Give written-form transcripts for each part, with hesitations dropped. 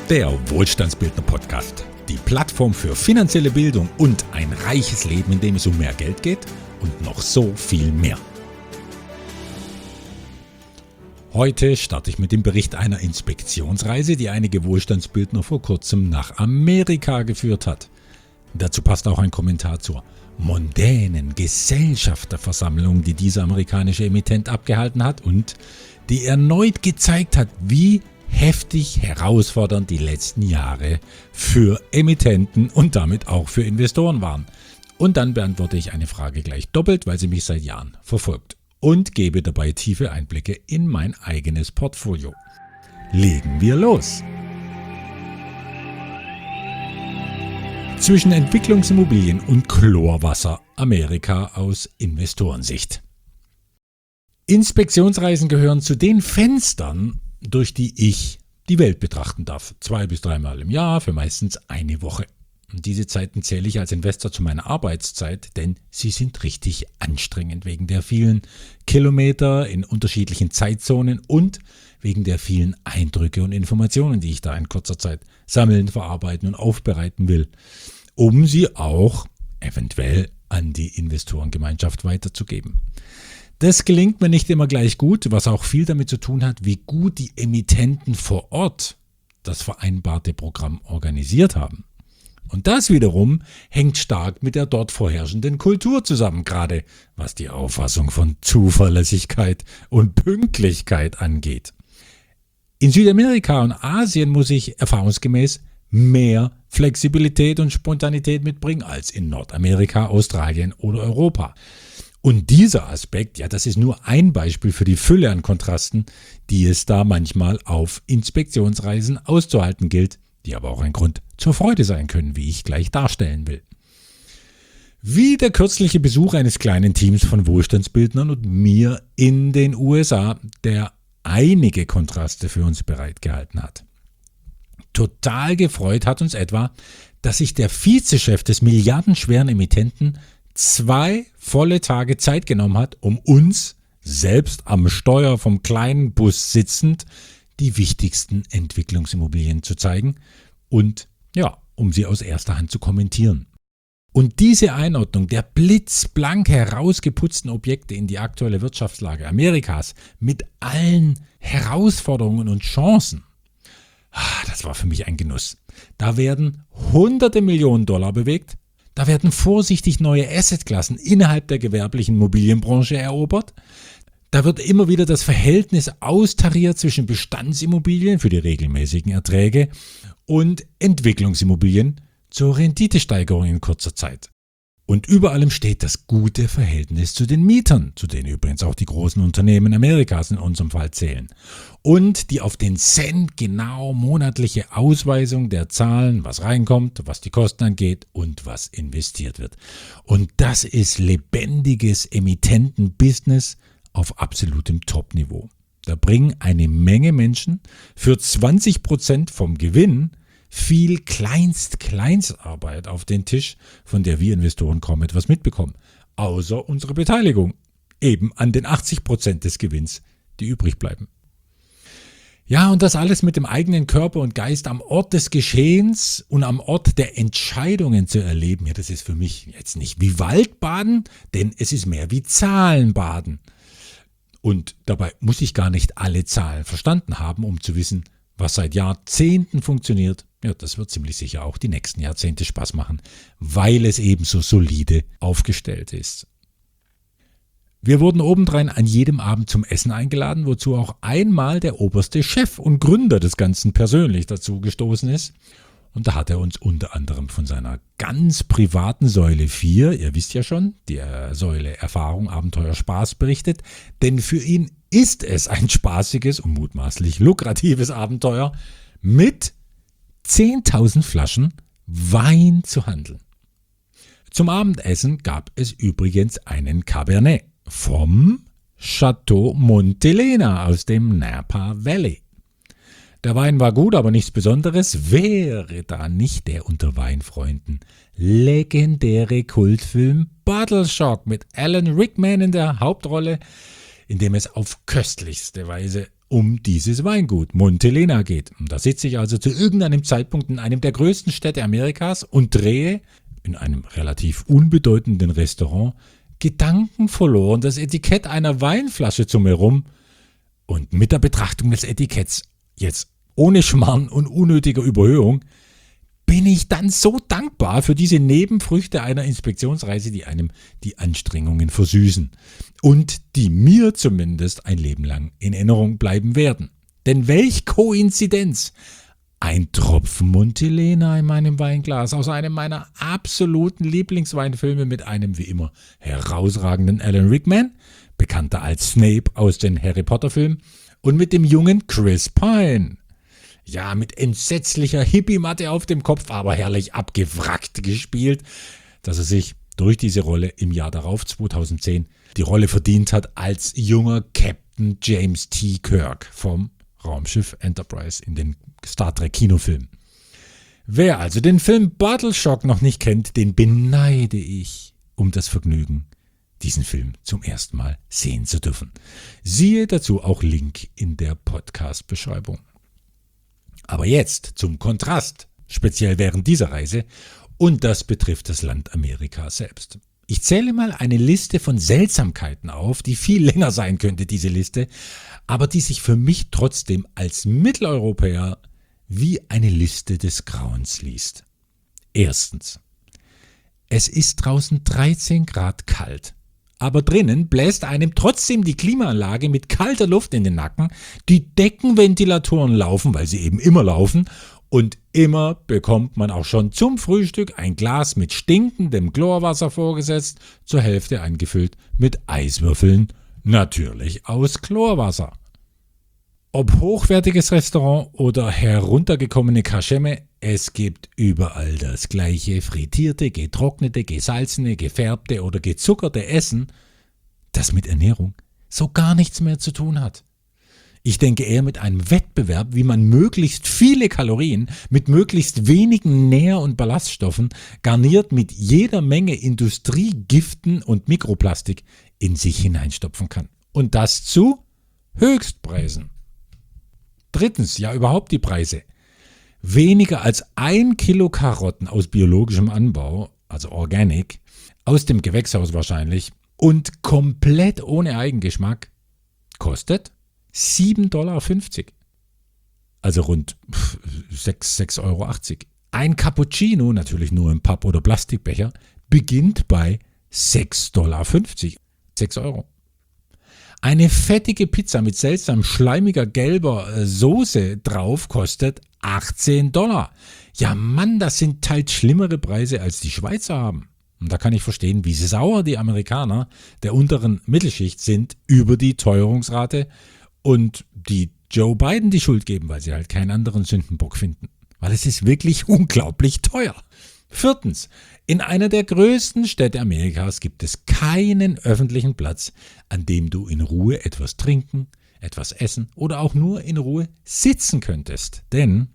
Der Wohlstandsbildner Podcast. Die Plattform für finanzielle Bildung und ein reiches Leben, in dem es um mehr Geld geht und noch so viel mehr. Heute starte ich mit dem Bericht einer Inspektionsreise, die einige Wohlstandsbildner vor kurzem nach Amerika geführt hat. Dazu passt auch ein Kommentar zur mondänen Gesellschafterversammlung, die dieser amerikanische Emittent abgehalten hat und die erneut gezeigt hat, wie heftig herausfordernd die letzten Jahre für Emittenten und damit auch für Investoren waren. Und dann beantworte ich eine Frage gleich doppelt, weil sie mich seit Jahren verfolgt und gebe dabei tiefe Einblicke in mein eigenes Portfolio. Legen wir los! Zwischen Entwicklungsimmobilien und Chlorwasser, Amerika aus Investorensicht. Inspektionsreisen gehören zu den Fenstern, durch die ich die Welt betrachten darf. 2 bis 3 Mal im Jahr für meistens eine Woche. Und diese Zeiten zähle ich als Investor zu meiner Arbeitszeit, denn sie sind richtig anstrengend wegen der vielen Kilometer in unterschiedlichen Zeitzonen und wegen der vielen Eindrücke und Informationen, die ich da in kurzer Zeit sammeln, verarbeiten und aufbereiten will, um sie auch eventuell an die Investorengemeinschaft weiterzugeben. Das gelingt mir nicht immer gleich gut, was auch viel damit zu tun hat, wie gut die Emittenten vor Ort das vereinbarte Programm organisiert haben. Und das wiederum hängt stark mit der dort vorherrschenden Kultur zusammen, gerade was die Auffassung von Zuverlässigkeit und Pünktlichkeit angeht. In Südamerika und Asien muss ich erfahrungsgemäß mehr Flexibilität und Spontanität mitbringen als in Nordamerika, Australien oder Europa. Und dieser Aspekt, ja, das ist nur ein Beispiel für die Fülle an Kontrasten, die es da manchmal auf Inspektionsreisen auszuhalten gilt, die aber auch ein Grund zur Freude sein können, wie ich gleich darstellen will. Wie der kürzliche Besuch eines kleinen Teams von Wohlstandsbildnern und mir in den USA, der einige Kontraste für uns bereitgehalten hat. Total gefreut hat uns etwa, dass sich der Vizechef des milliardenschweren Emittenten 2 volle Tage Zeit genommen hat, um uns, selbst am Steuer vom kleinen Bus sitzend, die wichtigsten Entwicklungsimmobilien zu zeigen und, ja, um sie aus erster Hand zu kommentieren. Und diese Einordnung der blitzblank herausgeputzten Objekte in die aktuelle Wirtschaftslage Amerikas mit allen Herausforderungen und Chancen, das war für mich ein Genuss. Da werden hunderte Millionen Dollar bewegt. Da werden vorsichtig neue Assetklassen innerhalb der gewerblichen Immobilienbranche erobert. Da wird immer wieder das Verhältnis austariert zwischen Bestandsimmobilien für die regelmäßigen Erträge und Entwicklungsimmobilien zur Renditesteigerung in kurzer Zeit. Und über allem steht das gute Verhältnis zu den Mietern, zu denen übrigens auch die großen Unternehmen Amerikas in unserem Fall zählen. Und die auf den Cent genau monatliche Ausweisung der Zahlen, was reinkommt, was die Kosten angeht und was investiert wird. Und das ist lebendiges Emittentenbusiness auf absolutem Top-Niveau. Da bringen eine Menge Menschen für 20% vom Gewinn viel Kleinstarbeit auf den Tisch, von der wir Investoren kaum etwas mitbekommen, außer unsere Beteiligung, eben an den 80% des Gewinns, die übrig bleiben. Ja, und das alles mit dem eigenen Körper und Geist am Ort des Geschehens und am Ort der Entscheidungen zu erleben, ja, das ist für mich jetzt nicht wie Waldbaden, denn es ist mehr wie Zahlenbaden. Und dabei muss ich gar nicht alle Zahlen verstanden haben, um zu wissen, was seit Jahrzehnten funktioniert. Ja, das wird ziemlich sicher auch die nächsten Jahrzehnte Spaß machen, weil es eben so solide aufgestellt ist. Wir wurden obendrein an jedem Abend zum Essen eingeladen, wozu auch einmal der oberste Chef und Gründer des Ganzen persönlich dazu gestoßen ist. Und da hat er uns unter anderem von seiner ganz privaten Säule 4, ihr wisst ja schon, der Säule Erfahrung, Abenteuer, Spaß berichtet, denn für ihn ist es ein spaßiges und mutmaßlich lukratives Abenteuer, mit 10.000 Flaschen Wein zu handeln. Zum Abendessen gab es übrigens einen Cabernet vom Chateau Montelena aus dem Napa Valley. Der Wein war gut, aber nichts Besonderes, wäre da nicht der unter Weinfreunden legendäre Kultfilm Bottle Shock mit Alan Rickman in der Hauptrolle, in dem es auf köstlichste Weise um dieses Weingut Montelena geht. Und da sitze ich also zu irgendeinem Zeitpunkt in einem der größten Städte Amerikas und drehe in einem relativ unbedeutenden Restaurant gedankenverloren das Etikett einer Weinflasche zu mir rum. Und mit der Betrachtung des Etiketts, jetzt ohne Schmarrn und unnötiger Überhöhung, bin ich dann so dankbar für diese Nebenfrüchte einer Inspektionsreise, die einem die Anstrengungen versüßen und die mir zumindest ein Leben lang in Erinnerung bleiben werden. Denn welch Koinzidenz! Ein Tropfen Montelena in meinem Weinglas aus einem meiner absoluten Lieblingsweinfilme mit einem wie immer herausragenden Alan Rickman, bekannter als Snape aus den Harry Potter Filmen, und mit dem jungen Chris Pine. Ja, mit entsetzlicher Hippie-Matte auf dem Kopf, aber herrlich abgewrackt gespielt, dass er sich durch diese Rolle im Jahr darauf, 2010, die Rolle verdient hat als junger Captain James T. Kirk vom Raumschiff Enterprise in den Star Trek Kinofilmen. Wer also den Film Bottle Shock noch nicht kennt, den beneide ich um das Vergnügen, diesen Film zum ersten Mal sehen zu dürfen. Siehe dazu auch Link in der Podcast-Beschreibung. Aber jetzt zum Kontrast, speziell während dieser Reise, und das betrifft das Land Amerika selbst. Ich zähle mal eine Liste von Seltsamkeiten auf, die viel länger sein könnte, diese Liste, aber die sich für mich trotzdem als Mitteleuropäer wie eine Liste des Grauens liest. Erstens. Es ist draußen 13 Grad kalt. Aber drinnen bläst einem trotzdem die Klimaanlage mit kalter Luft in den Nacken, die Deckenventilatoren laufen, weil sie eben immer laufen, und immer bekommt man auch schon zum Frühstück ein Glas mit stinkendem Chlorwasser vorgesetzt, zur Hälfte eingefüllt mit Eiswürfeln, natürlich aus Chlorwasser. Ob hochwertiges Restaurant oder heruntergekommene Kaschemme, es gibt überall das gleiche frittierte, getrocknete, gesalzene, gefärbte oder gezuckerte Essen, das mit Ernährung so gar nichts mehr zu tun hat. Ich denke eher mit einem Wettbewerb, wie man möglichst viele Kalorien mit möglichst wenigen Nähr- und Ballaststoffen, garniert mit jeder Menge Industriegiften und Mikroplastik, in sich hineinstopfen kann. Und das zu Höchstpreisen. Drittens, ja überhaupt die Preise. Weniger als 1 Kilo Karotten aus biologischem Anbau, also Organic, aus dem Gewächshaus wahrscheinlich, und komplett ohne Eigengeschmack, kostet 7,50 $. Also rund 6,80 €. Ein Cappuccino, natürlich nur im Papp- oder Plastikbecher, beginnt bei 6,50 $. 6 Euro. Eine fettige Pizza mit seltsam schleimiger gelber Soße drauf kostet 18 $. Ja Mann, das sind teils schlimmere Preise, als die Schweizer haben. Und da kann ich verstehen, wie sauer die Amerikaner der unteren Mittelschicht sind über die Teuerungsrate und die Joe Biden die Schuld geben, weil sie halt keinen anderen Sündenbock finden. Weil es ist wirklich unglaublich teuer. Viertens, in einer der größten Städte Amerikas gibt es keinen öffentlichen Platz, an dem du in Ruhe etwas trinken, etwas essen oder auch nur in Ruhe sitzen könntest. Denn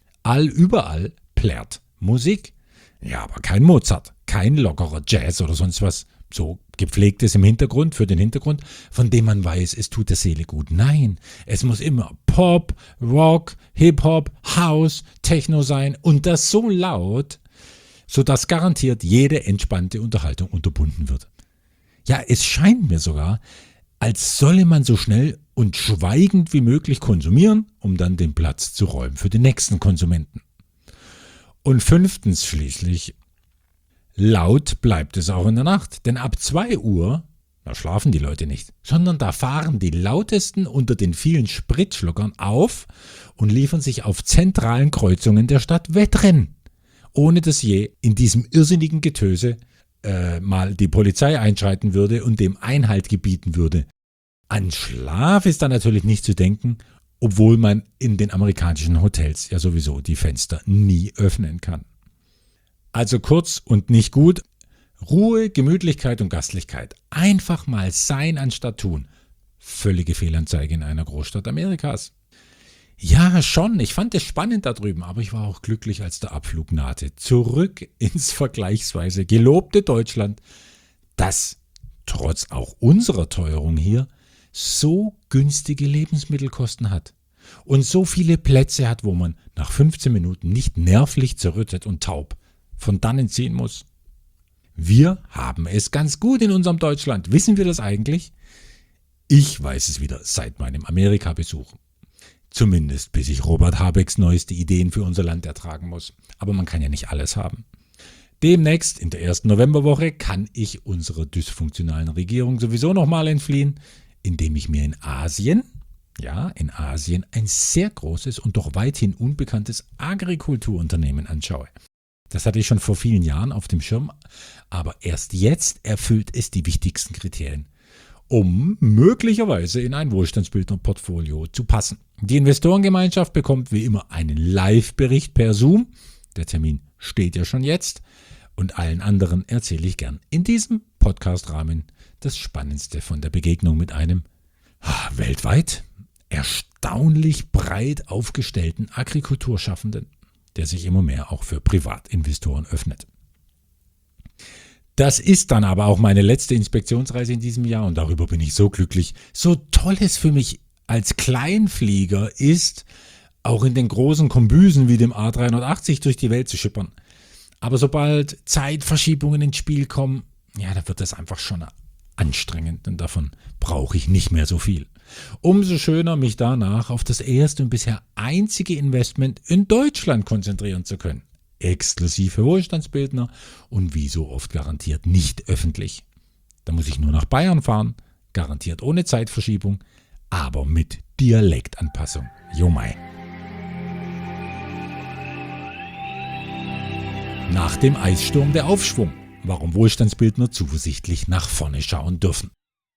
überall plärrt Musik. Ja, aber kein Mozart, kein lockerer Jazz oder sonst was, so gepflegtes im Hintergrund, für den Hintergrund, von dem man weiß, es tut der Seele gut. Nein, es muss immer Pop, Rock, Hip-Hop, House, Techno sein und das so laut, sodass garantiert jede entspannte Unterhaltung unterbunden wird. Ja, es scheint mir sogar, als solle man so schnell und schweigend wie möglich konsumieren, um dann den Platz zu räumen für den nächsten Konsumenten. Und fünftens schließlich, laut bleibt es auch in der Nacht, denn ab 2 Uhr, da schlafen die Leute nicht, sondern da fahren die Lautesten unter den vielen Spritschluckern auf und liefern sich auf zentralen Kreuzungen der Stadt Wettrennen, ohne dass je in diesem irrsinnigen Getöse mal die Polizei einschreiten würde und dem Einhalt gebieten würde. An Schlaf ist da natürlich nicht zu denken, obwohl man in den amerikanischen Hotels ja sowieso die Fenster nie öffnen kann. Also kurz und nicht gut, Ruhe, Gemütlichkeit und Gastlichkeit. Einfach mal sein anstatt tun. Völlige Fehlanzeige in einer Großstadt Amerikas. Ja, schon, ich fand es spannend da drüben, aber ich war auch glücklich, als der Abflug nahte. Zurück ins vergleichsweise gelobte Deutschland, das trotz auch unserer Teuerung hier so günstige Lebensmittelkosten hat und so viele Plätze hat, wo man nach 15 Minuten nicht nervlich zerrüttet und taub von dannen ziehen muss. Wir haben es ganz gut in unserem Deutschland. Wissen wir das eigentlich? Ich weiß es wieder seit meinem Amerika-Besuch. Zumindest bis ich Robert Habecks neueste Ideen für unser Land ertragen muss. Aber man kann ja nicht alles haben. Demnächst, in der ersten Novemberwoche, kann ich unserer dysfunktionalen Regierung sowieso nochmal entfliehen, indem ich mir in Asien ein sehr großes und doch weithin unbekanntes Agrikulturunternehmen anschaue. Das hatte ich schon vor vielen Jahren auf dem Schirm, aber erst jetzt erfüllt es die wichtigsten Kriterien, um möglicherweise in ein Wohlstandsbildner-Portfolio zu passen. Die Investorengemeinschaft bekommt wie immer einen Live-Bericht per Zoom. Der Termin steht ja schon jetzt. Und allen anderen erzähle ich gern in diesem Podcast-Rahmen das Spannendste von der Begegnung mit einem weltweit erstaunlich breit aufgestellten Agrikulturschaffenden, der sich immer mehr auch für Privatinvestoren öffnet. Das ist dann aber auch meine letzte Inspektionsreise in diesem Jahr und darüber bin ich so glücklich. So toll es für mich als Kleinflieger ist, auch in den großen Kombüsen wie dem A380 durch die Welt zu schippern. Aber sobald Zeitverschiebungen ins Spiel kommen, da wird das einfach schon anstrengend und davon brauche ich nicht mehr so viel. Umso schöner, mich danach auf das erste und bisher einzige Investment in Deutschland konzentrieren zu können. Exklusiv für Wohlstandsbildner und wie so oft garantiert nicht öffentlich. Da muss ich nur nach Bayern fahren, garantiert ohne Zeitverschiebung, aber mit Dialektanpassung. Jo mei. Nach dem Eissturm der Aufschwung. Warum Wohlstandsbildner zuversichtlich nach vorne schauen dürfen.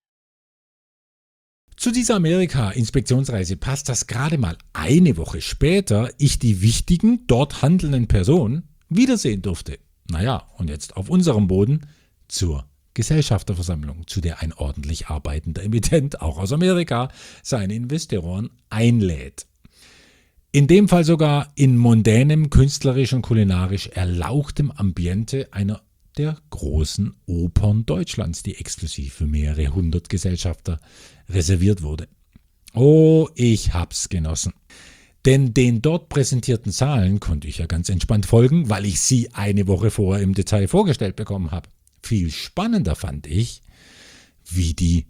Zu dieser Amerika-Inspektionsreise passt, dass gerade mal eine Woche später ich die wichtigen dort handelnden Personen wiedersehen durfte. Und jetzt auf unserem Boden zur Gesellschafterversammlung, zu der ein ordentlich arbeitender Emittent, auch aus Amerika, seine Investoren einlädt. In dem Fall sogar in mondänem, künstlerisch und kulinarisch erlauchtem Ambiente einer der großen Opern Deutschlands, die exklusiv für mehrere hundert Gesellschafter reserviert wurde. Oh, ich hab's genossen. Denn den dort präsentierten Zahlen konnte ich ja ganz entspannt folgen, weil ich sie eine Woche vorher im Detail vorgestellt bekommen habe. Viel spannender fand ich, wie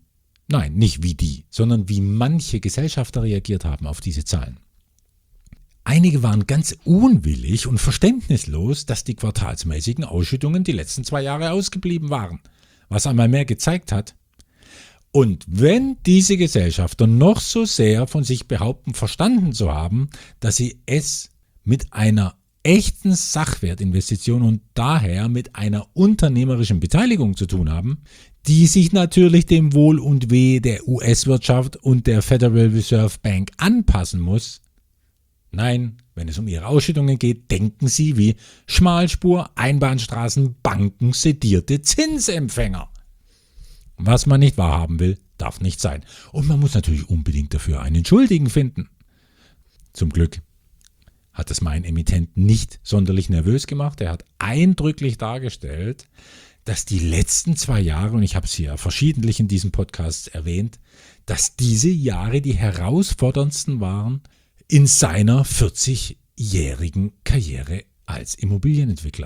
manche Gesellschafter reagiert haben auf diese Zahlen. Einige waren ganz unwillig und verständnislos, dass die quartalsmäßigen Ausschüttungen die letzten 2 Jahre ausgeblieben waren, was einmal mehr gezeigt hat. Und wenn diese Gesellschafter noch so sehr von sich behaupten, verstanden zu haben, dass sie es mit einer echten Sachwertinvestition und daher mit einer unternehmerischen Beteiligung zu tun haben, die sich natürlich dem Wohl und Weh der US-Wirtschaft und der Federal Reserve Bank anpassen muss. Nein, wenn es um ihre Ausschüttungen geht, denken sie wie Schmalspur, Einbahnstraßen, Banken, sedierte Zinsempfänger. Was man nicht wahrhaben will, darf nicht sein. Und man muss natürlich unbedingt dafür einen Schuldigen finden. Zum Glück hat es mein Emittent nicht sonderlich nervös gemacht. Er hat eindrücklich dargestellt, dass die letzten 2 Jahre, und ich habe es hier verschiedentlich in diesem Podcast erwähnt, dass diese Jahre die herausforderndsten waren in seiner 40-jährigen Karriere als Immobilienentwickler.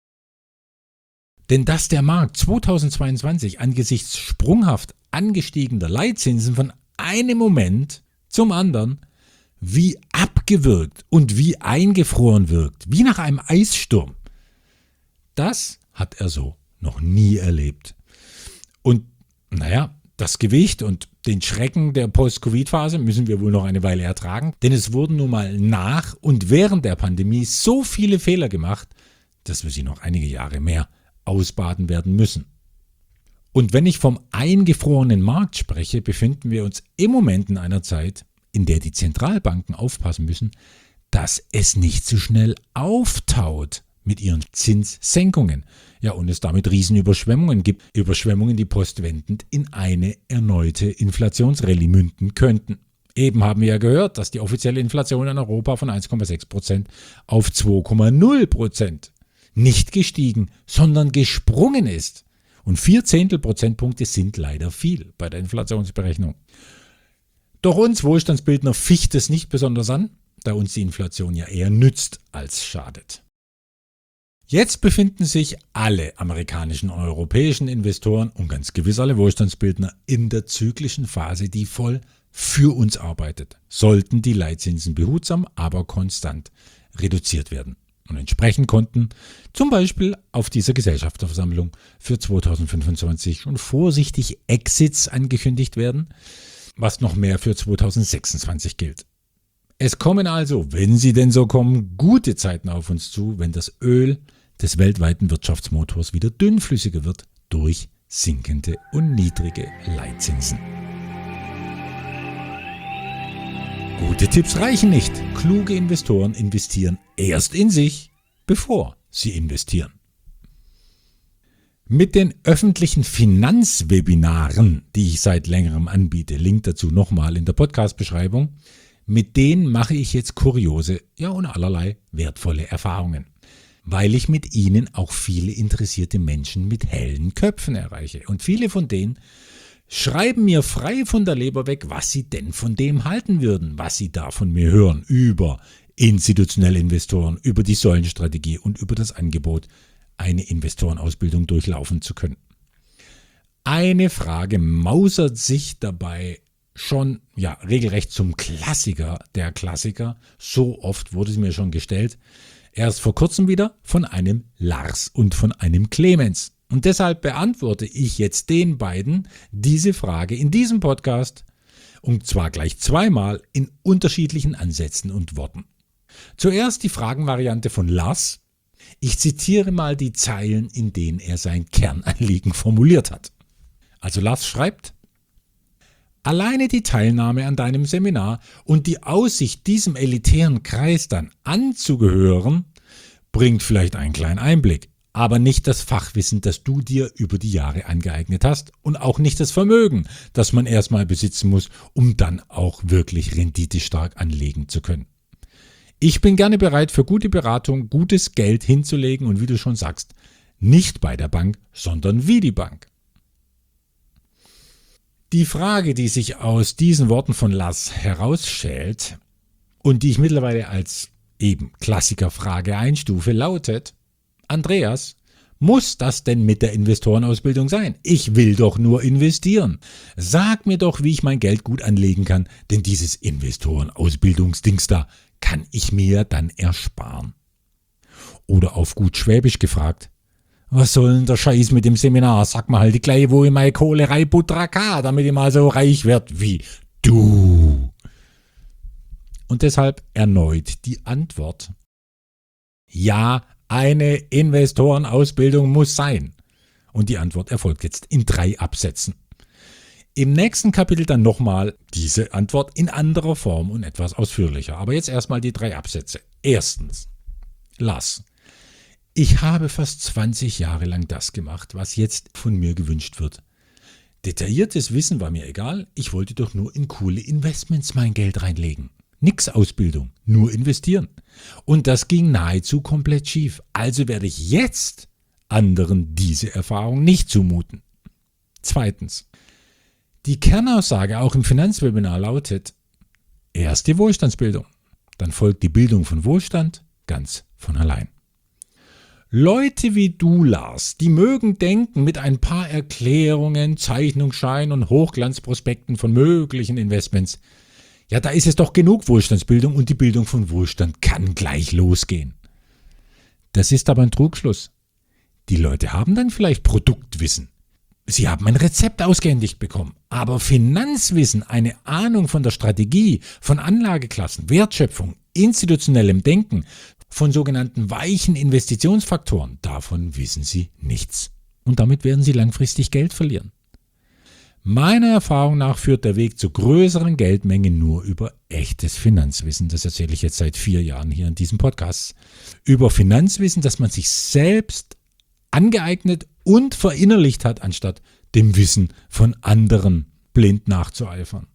Denn dass der Markt 2022 angesichts sprunghaft angestiegener Leitzinsen von einem Moment zum anderen wie abgewürgt und wie eingefroren wirkt, wie nach einem Eissturm, das hat er so noch nie erlebt. Und das Gewicht und den Schrecken der Post-Covid-Phase müssen wir wohl noch eine Weile ertragen, denn es wurden nun mal nach und während der Pandemie so viele Fehler gemacht, dass wir sie noch einige Jahre mehr ausbaden werden müssen. Und wenn ich vom eingefrorenen Markt spreche, befinden wir uns im Moment in einer Zeit, in der die Zentralbanken aufpassen müssen, dass es nicht zu schnell auftaut mit ihren Zinssenkungen. Und es damit Riesenüberschwemmungen gibt. Überschwemmungen, die postwendend in eine erneute Inflationsrallye münden könnten. Eben haben wir ja gehört, dass die offizielle Inflation in Europa von 1,6% auf 2,0% nicht gestiegen, sondern gesprungen ist. Und 0,4 Prozentpunkte sind leider viel bei der Inflationsberechnung. Doch uns Wohlstandsbildner ficht es nicht besonders an, da uns die Inflation ja eher nützt als schadet. Jetzt befinden sich alle amerikanischen und europäischen Investoren und ganz gewiss alle Wohlstandsbildner in der zyklischen Phase, die voll für uns arbeitet, sollten die Leitzinsen behutsam, aber konstant reduziert werden. Und entsprechend konnten zum Beispiel auf dieser Gesellschafterversammlung für 2025 schon vorsichtig Exits angekündigt werden, was noch mehr für 2026 gilt. Es kommen also, wenn sie denn so kommen, gute Zeiten auf uns zu, wenn das Öl des weltweiten Wirtschaftsmotors wieder dünnflüssiger wird durch sinkende und niedrige Leitzinsen. Gute Tipps reichen nicht. Kluge Investoren investieren erst in sich, bevor sie investieren. Mit den öffentlichen Finanzwebinaren, die ich seit längerem anbiete, Link dazu nochmal in der Podcast-Beschreibung, mit denen mache ich jetzt kuriose, ja und allerlei wertvolle Erfahrungen, weil ich mit ihnen auch viele interessierte Menschen mit hellen Köpfen erreiche. Und viele von denen schreiben mir frei von der Leber weg, was sie denn von dem halten würden, was sie da von mir hören, über institutionelle Investoren, über die Säulenstrategie und über das Angebot, eine Investorenausbildung durchlaufen zu können. Eine Frage mausert sich dabei schon regelrecht zum Klassiker der Klassiker. So oft wurde sie mir schon gestellt. Erst vor kurzem wieder von einem Lars und von einem Clemens. Und deshalb beantworte ich jetzt den beiden diese Frage in diesem Podcast, und zwar gleich zweimal in unterschiedlichen Ansätzen und Worten. Zuerst die Fragenvariante von Lars. Ich zitiere mal die Zeilen, in denen er sein Kernanliegen formuliert hat. Also Lars schreibt: Alleine die Teilnahme an deinem Seminar und die Aussicht, diesem elitären Kreis dann anzugehören, bringt vielleicht einen kleinen Einblick, aber nicht das Fachwissen, das du dir über die Jahre angeeignet hast und auch nicht das Vermögen, das man erstmal besitzen muss, um dann auch wirklich renditestark anlegen zu können. Ich bin gerne bereit, für gute Beratung gutes Geld hinzulegen und wie du schon sagst, nicht bei der Bank, sondern wie die Bank. Die Frage, die sich aus diesen Worten von Lars herausschält und die ich mittlerweile als eben Klassikerfrage einstufe, lautet: Andreas, muss das denn mit der Investorenausbildung sein? Ich will doch nur investieren. Sag mir doch, wie ich mein Geld gut anlegen kann, denn dieses Investorenausbildungsdings da kann ich mir dann ersparen. Oder auf gut Schwäbisch gefragt: Was soll denn der Scheiß mit dem Seminar? Sag mal halt die gleich, wo ich meine Kohle reinbutter kann, damit ich mal so reich werd wie du. Und deshalb erneut die Antwort: Ja, eine Investorenausbildung muss sein. Und die Antwort erfolgt jetzt in 3 Absätzen. Im nächsten Kapitel dann nochmal diese Antwort in anderer Form und etwas ausführlicher. Aber jetzt erstmal die 3 Absätze. Erstens: Lars, ich habe fast 20 Jahre lang das gemacht, was jetzt von mir gewünscht wird. Detailliertes Wissen war mir egal, ich wollte doch nur in coole Investments mein Geld reinlegen. Nix Ausbildung, nur investieren. Und das ging nahezu komplett schief. Also werde ich jetzt anderen diese Erfahrung nicht zumuten. Zweitens: Die Kernaussage auch im Finanzwebinar lautet: Erst die Wohlstandsbildung, dann folgt die Bildung von Wohlstand ganz von allein. Leute wie du, Lars, die mögen denken, mit ein paar Erklärungen, Zeichnungsscheinen und Hochglanzprospekten von möglichen Investments, ja, da ist es doch genug Wohlstandsbildung und die Bildung von Wohlstand kann gleich losgehen. Das ist aber ein Trugschluss. Die Leute haben dann vielleicht Produktwissen. Sie haben ein Rezept ausgehändigt bekommen, aber Finanzwissen, eine Ahnung von der Strategie, von Anlageklassen, Wertschöpfung, institutionellem Denken, von sogenannten weichen Investitionsfaktoren, davon wissen sie nichts. Und damit werden sie langfristig Geld verlieren. Meiner Erfahrung nach führt der Weg zu größeren Geldmengen nur über echtes Finanzwissen. Das erzähle ich jetzt seit 4 Jahren hier in diesem Podcast. Über Finanzwissen, das man sich selbst angeeignet und verinnerlicht hat, anstatt dem Wissen von anderen blind nachzueifern.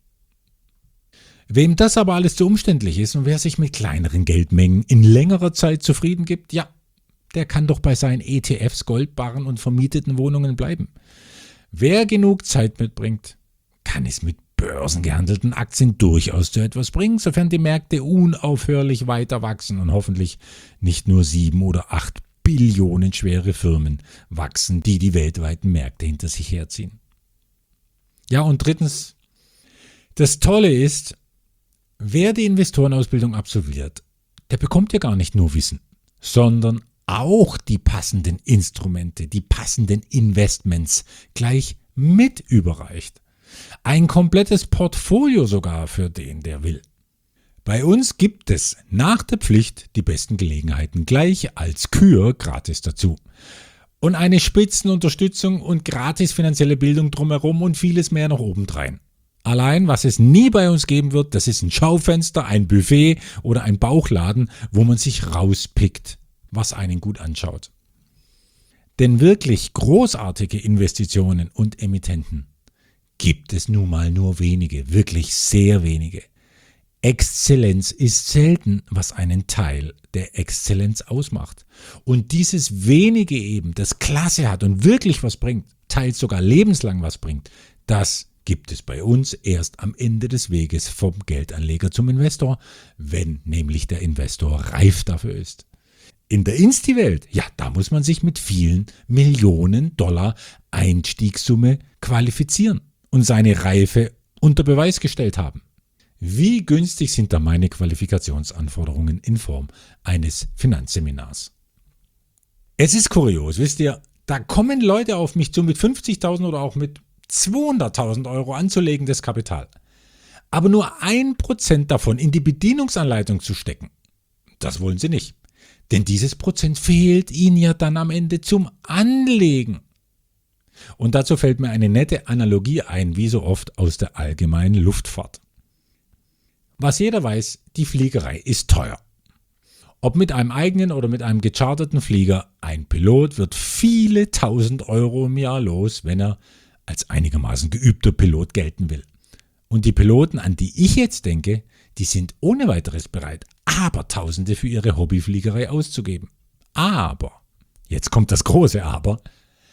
Wem das aber alles zu umständlich ist und wer sich mit kleineren Geldmengen in längerer Zeit zufrieden gibt, ja, der kann doch bei seinen ETFs, Goldbarren und vermieteten Wohnungen bleiben. Wer genug Zeit mitbringt, kann es mit börsengehandelten Aktien durchaus zu etwas bringen, sofern die Märkte unaufhörlich weiter wachsen und hoffentlich nicht nur 7 oder 8 Billionen schwere Firmen wachsen, die die weltweiten Märkte hinter sich herziehen. Ja, und drittens, das Tolle ist, wer die Investorenausbildung absolviert, der bekommt ja gar nicht nur Wissen, sondern auch die passenden Instrumente, die passenden Investments gleich mit überreicht. Ein komplettes Portfolio sogar für den, der will. Bei uns gibt es nach der Pflicht die besten Gelegenheiten gleich als Kür gratis dazu. Und eine Spitzenunterstützung und gratis finanzielle Bildung drumherum und vieles mehr noch obendrein. Allein, was es nie bei uns geben wird, das ist ein Schaufenster, ein Buffet oder ein Bauchladen, wo man sich rauspickt, was einen gut anschaut. Denn wirklich großartige Investitionen und Emittenten gibt es nun mal nur wenige, wirklich sehr wenige. Exzellenz ist selten, was einen Teil der Exzellenz ausmacht. Und dieses wenige eben, das Klasse hat und wirklich was bringt, teils sogar lebenslang was bringt, das gibt es bei uns erst am Ende des Weges vom Geldanleger zum Investor, wenn nämlich der Investor reif dafür ist. In der Insti-Welt, ja, da muss man sich mit vielen Millionen Dollar Einstiegssumme qualifizieren und seine Reife unter Beweis gestellt haben. Wie günstig sind da meine Qualifikationsanforderungen in Form eines Finanzseminars? Es ist kurios, wisst ihr, da kommen Leute auf mich zu mit 50.000 oder auch mit 200.000 Euro anzulegendes Kapital. Aber nur 1% davon in die Bedienungsanleitung zu stecken, das wollen sie nicht. Denn dieses Prozent fehlt ihnen ja dann am Ende zum Anlegen. Und dazu fällt mir eine nette Analogie ein, wie so oft aus der allgemeinen Luftfahrt. Was jeder weiß, die Fliegerei ist teuer. Ob mit einem eigenen oder mit einem gecharterten Flieger, ein Pilot wird viele tausend Euro im Jahr los, wenn er als einigermaßen geübter Pilot gelten will. Und die Piloten, an die ich jetzt denke, die sind ohne weiteres bereit, Abertausende für ihre Hobbyfliegerei auszugeben. Aber, jetzt kommt das große Aber,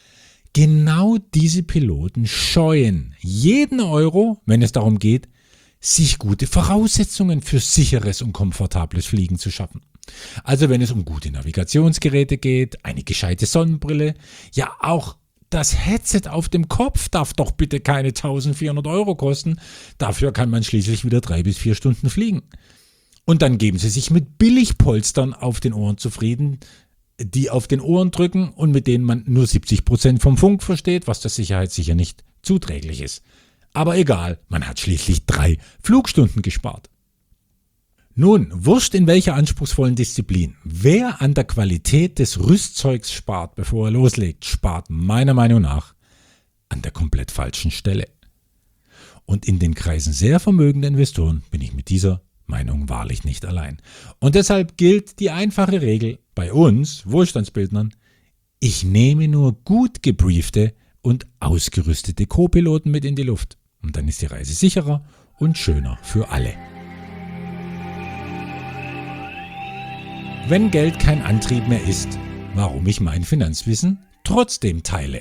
genau diese Piloten scheuen jeden Euro, wenn es darum geht, sich gute Voraussetzungen für sicheres und komfortables Fliegen zu schaffen. Also wenn es um gute Navigationsgeräte geht, eine gescheite Sonnenbrille, ja auch das Headset auf dem Kopf darf doch bitte keine 1.400 Euro kosten. Dafür kann man schließlich wieder 3 bis 4 Stunden fliegen. Und dann geben sie sich mit Billigpolstern auf den Ohren zufrieden, die auf den Ohren drücken und mit denen man nur 70% vom Funk versteht, was der Sicherheit sicher nicht zuträglich ist. Aber egal, man hat schließlich 3 Flugstunden gespart. Nun, wurscht in welcher anspruchsvollen Disziplin, wer an der Qualität des Rüstzeugs spart, bevor er loslegt, spart meiner Meinung nach an der komplett falschen Stelle. Und in den Kreisen sehr vermögender Investoren bin ich mit dieser Meinung wahrlich nicht allein. Und deshalb gilt die einfache Regel bei uns, Wohlstandsbildnern, ich nehme nur gut gebriefte und ausgerüstete Co-Piloten mit in die Luft. Und dann ist die Reise sicherer und schöner für alle. Wenn Geld kein Antrieb mehr ist, warum ich mein Finanzwissen trotzdem teile.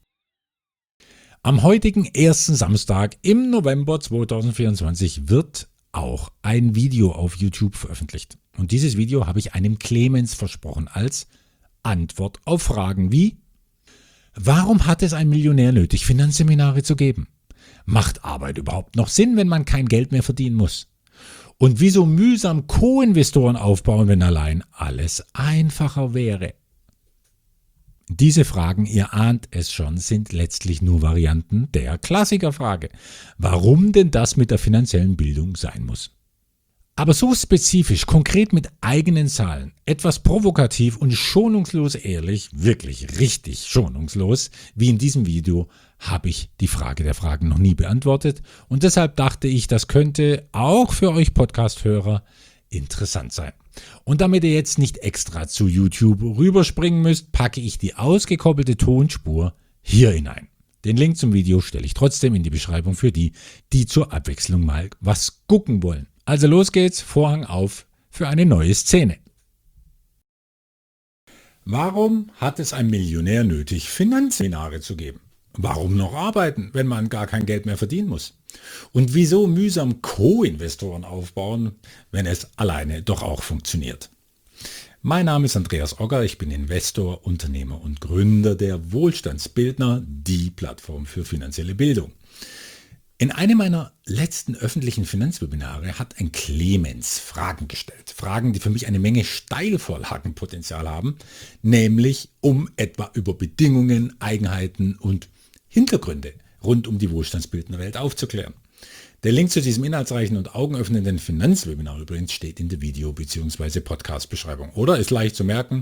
Am heutigen ersten Samstag im November 2024 wird auch ein Video auf YouTube veröffentlicht. Und dieses Video habe ich einem Clemens versprochen als Antwort auf Fragen wie: Warum hat es ein Millionär nötig, Finanzseminare zu geben? Macht Arbeit überhaupt noch Sinn, wenn man kein Geld mehr verdienen muss? Und wieso mühsam Co-Investoren aufbauen, wenn allein alles einfacher wäre? Diese Fragen, ihr ahnt es schon, sind letztlich nur Varianten der Klassikerfrage. Warum denn das mit der finanziellen Bildung sein muss? Aber so spezifisch, konkret mit eigenen Zahlen, etwas provokativ und schonungslos ehrlich, wirklich richtig schonungslos, wie in diesem Video, habe ich die Frage der Fragen noch nie beantwortet. Und deshalb dachte ich, das könnte auch für euch Podcast-Hörer interessant sein. Und damit ihr jetzt nicht extra zu YouTube rüberspringen müsst, packe ich die ausgekoppelte Tonspur hier hinein. Den Link zum Video stelle ich trotzdem in die Beschreibung für die, die zur Abwechslung mal was gucken wollen. Also los geht's, Vorhang auf für eine neue Szene. Warum hat es ein Millionär nötig, Finanzseminare zu geben? Warum noch arbeiten, wenn man gar kein Geld mehr verdienen muss? Und wieso mühsam Co-Investoren aufbauen, wenn es alleine doch auch funktioniert? Mein Name ist Andreas Ogger, ich bin Investor, Unternehmer und Gründer der Wohlstandsbildner, die Plattform für finanzielle Bildung. In einem meiner letzten öffentlichen Finanzwebinare hat ein Clemens Fragen gestellt. Fragen, die für mich eine Menge Steilvorlagenpotenzial haben, nämlich um etwa über Bedingungen, Eigenheiten und Hintergründe rund um die Wohlstandsbildnerwelt aufzuklären. Der Link zu diesem inhaltsreichen und augenöffnenden Finanzwebinar übrigens steht in der Video- bzw. Podcast-Beschreibung oder ist leicht zu merken,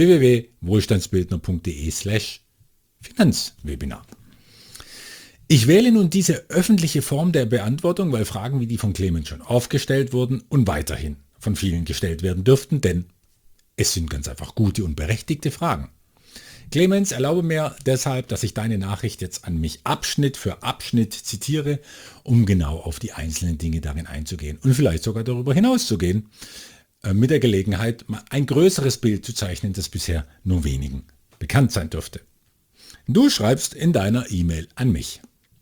www.wohlstandsbildner.de/Finanzwebinar. Ich wähle nun diese öffentliche Form der Beantwortung, weil Fragen wie die von Clemens schon aufgestellt wurden und weiterhin von vielen gestellt werden dürften, denn es sind ganz einfach gute und berechtigte Fragen. Clemens, erlaube mir deshalb, dass ich deine Nachricht jetzt an mich Abschnitt für Abschnitt zitiere, um genau auf die einzelnen Dinge darin einzugehen und vielleicht sogar darüber hinauszugehen, mit der Gelegenheit, mal ein größeres Bild zu zeichnen, das bisher nur wenigen bekannt sein dürfte. Du schreibst in deiner E-Mail an mich.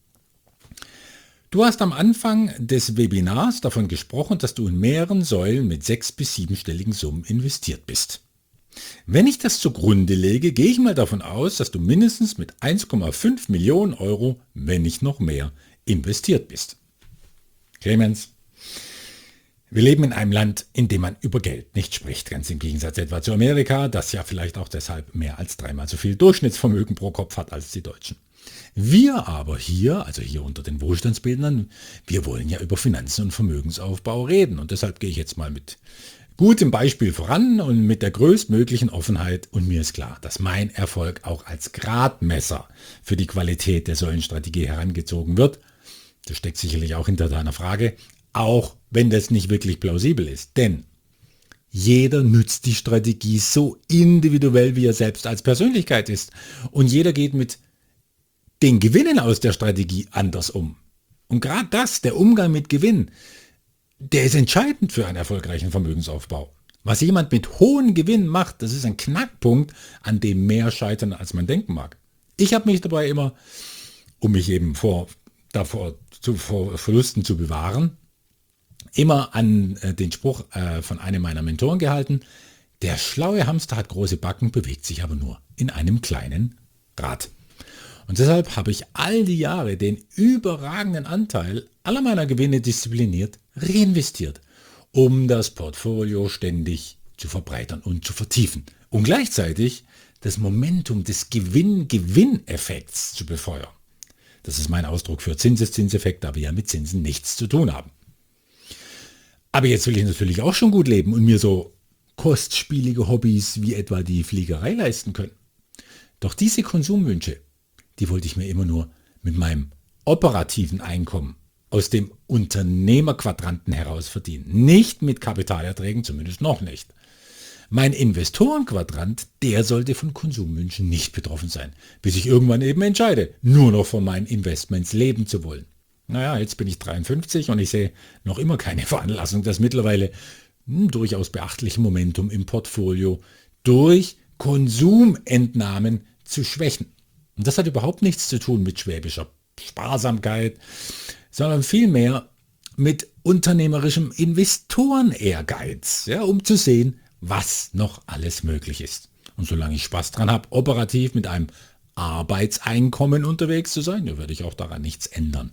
Du hast am Anfang des Webinars davon gesprochen, dass du in mehreren Säulen mit 6- bis 7-stelligen Summen investiert bist. Wenn ich das zugrunde lege, gehe ich mal davon aus, dass du mindestens mit 1,5 Millionen Euro, wenn nicht noch mehr, investiert bist. Clemens, wir leben in einem Land, in dem man über Geld nicht spricht, ganz im Gegensatz etwa zu Amerika, das ja vielleicht auch deshalb mehr als 3-mal so viel Durchschnittsvermögen pro Kopf hat als die Deutschen. Wir aber hier, also hier unter den Wohlstandsbildnern, wir wollen ja über Finanzen und Vermögensaufbau reden. Und deshalb gehe ich jetzt mal mit gutem Beispiel voran und mit der größtmöglichen Offenheit. Und mir ist klar, dass mein Erfolg auch als Gradmesser für die Qualität der Säulenstrategie herangezogen wird. Das steckt sicherlich auch hinter deiner Frage, auch wenn das nicht wirklich plausibel ist. Denn jeder nützt die Strategie so individuell, wie er selbst als Persönlichkeit ist. Und jeder geht mit den Gewinnen aus der Strategie anders um. Und gerade das, der Umgang mit Gewinn, der ist entscheidend für einen erfolgreichen Vermögensaufbau. Was jemand mit hohen Gewinnen macht, das ist ein Knackpunkt, an dem mehr scheitern, als man denken mag. Ich habe mich dabei immer, um mich eben vor Verlusten zu bewahren, immer an den Spruch von einem meiner Mentoren gehalten: Der schlaue Hamster hat große Backen, bewegt sich aber nur in einem kleinen Rad. Und deshalb habe ich all die Jahre den überragenden Anteil aller meiner Gewinne diszipliniert reinvestiert, um das Portfolio ständig zu verbreitern und zu vertiefen und gleichzeitig das Momentum des Gewinn-Gewinn-Effekts zu befeuern. Das ist mein Ausdruck für Zinseszinseffekt, da wir ja mit Zinsen nichts zu tun haben. Aber jetzt will ich natürlich auch schon gut leben und mir so kostspielige Hobbys wie etwa die Fliegerei leisten können. Doch diese Konsumwünsche, die wollte ich mir immer nur mit meinem operativen Einkommen aus dem Unternehmerquadranten heraus verdienen. Nicht mit Kapitalerträgen, zumindest noch nicht. Mein Investorenquadrant, der sollte von Konsumwünschen nicht betroffen sein, bis ich irgendwann eben entscheide, nur noch von meinen Investments leben zu wollen. Naja, jetzt bin ich 53 und ich sehe noch immer keine Veranlassung, das mittlerweile durchaus beachtliche Momentum im Portfolio durch Konsumentnahmen zu schwächen. Und das hat überhaupt nichts zu tun mit schwäbischer Sparsamkeit, sondern vielmehr mit unternehmerischem Investoren-Ehrgeiz, ja, um zu sehen, was noch alles möglich ist. Und solange ich Spaß dran habe, operativ mit einem Arbeitseinkommen unterwegs zu sein, da werde ich auch daran nichts ändern.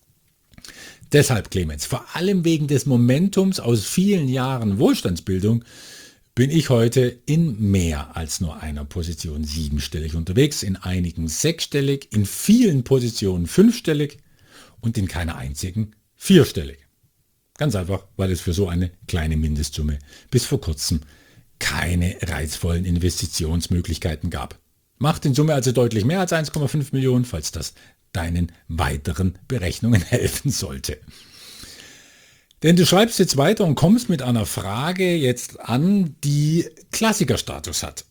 Deshalb, Clemens, vor allem wegen des Momentums aus vielen Jahren Wohlstandsbildung, bin ich heute in mehr als nur einer Position 7-stellig unterwegs, in einigen 6-stellig, in vielen Positionen 5-stellig und in keiner einzigen 4-stellig. Ganz einfach, weil es für so eine kleine Mindestsumme bis vor kurzem keine reizvollen Investitionsmöglichkeiten gab. Macht in Summe also deutlich mehr als 1,5 Millionen, falls das deinen weiteren Berechnungen helfen sollte. Denn du schreibst jetzt weiter und kommst mit einer Frage jetzt an, die Klassikerstatus hat.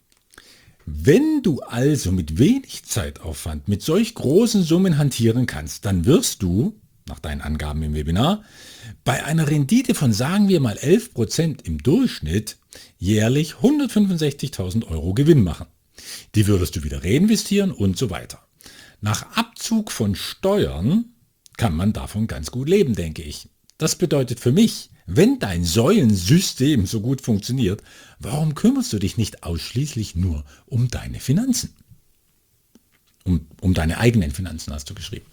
Wenn du also mit wenig Zeitaufwand mit solch großen Summen hantieren kannst, dann wirst du, nach deinen Angaben im Webinar, Bei einer Rendite von, sagen wir mal, 11% im Durchschnitt jährlich 165.000 Euro Gewinn machen. Die würdest du wieder reinvestieren und so weiter. Nach Abzug von Steuern kann man davon ganz gut leben, denke ich. Das bedeutet für mich, wenn dein Säulensystem so gut funktioniert, warum kümmerst du dich nicht ausschließlich nur um deine Finanzen? Um deine eigenen Finanzen hast du geschrieben.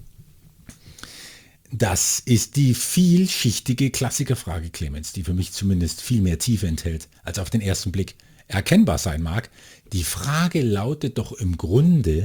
Das ist die vielschichtige Klassikerfrage, Clemens, die für mich zumindest viel mehr Tiefe enthält, als auf den ersten Blick erkennbar sein mag. Die Frage lautet doch im Grunde,